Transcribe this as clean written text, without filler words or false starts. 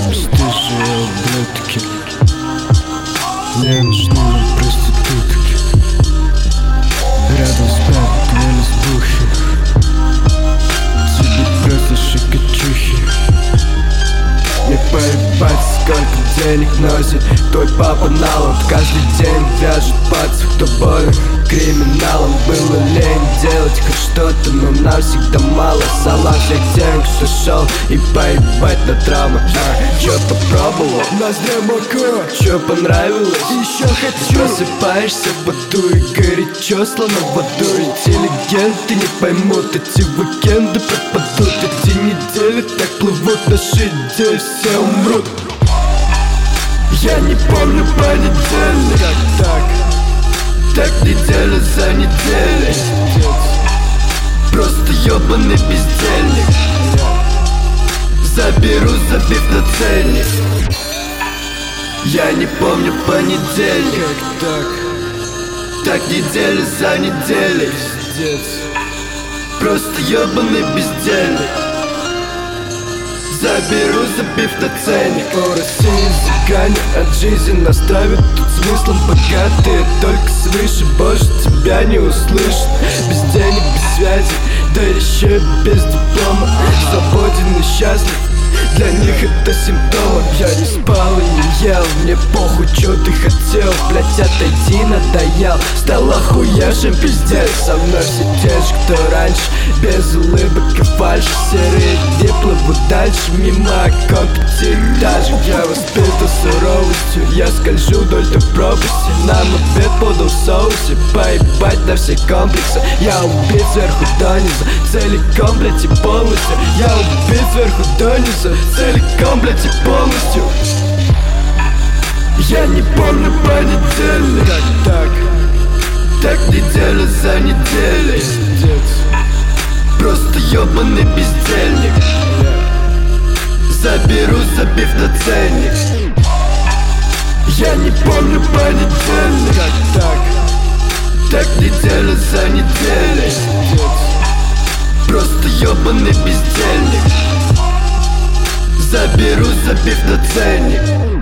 бесстыжие ублюдки. Мне нужны проститутки. Рядом спят две лесбухи. Тебе просто шикачухи. Мне поебать, сколько денег носит твой папа налом. Каждый день вяжет пальцев, кто болен криминалом. Было лень делать хоть что-то, но нам всегда мало. Салам всех тем, кто шел и поебать на травмы. Чё попробовал? Ноздря мокрая. Чё понравилось? Еще хочу. Просыпаешься в аду и горячо, словно в аду. Интеллигенты не поймут, эти уикенды пропадут. Эти недели так плывут, наши идеи все умрут. Я не помню понедельник. Как так? Так неделя за неделей. Просто ёбаный бездельник. Заберу, забив на ценник. Я не помню понедельник. Как так? Так неделя за неделей. Просто ёбаный бездельник. Заберу, забив на ценник. По России загонят от жизни, нас травят тут смыслом. Богатые только свыше, больше тебя не услышат. Без денег, без связи, да еще и без диплома. Свободен и счастлив, для них это симптомы. Я не спал и не ел, мне похуй, чё ты хотел. Блять, отойди, надоел, стал охуевшим, пиздец. Со мной все те же, кто раньше, без улыбок и фальши. Серые дни плывут дальше, мимо окон пятиэтажек. Я воспитан суровостью, я скольжу вдоль той пропасти. Нам обед подал в соусе, поебать на все комплексы. Я убит сверху донизу, целиком, блять, и полностью. Я убит сверху донизу, целиком, блять, и полностью. Я не помню понедельник. Как так? Так неделя за неделей. Просто ёбаный бездельник. Заберу, забив на ценник. Я не помню понедельник. Как так? Так неделя за неделей. Просто ёбаный бездельник. Заберу, забив на ценник.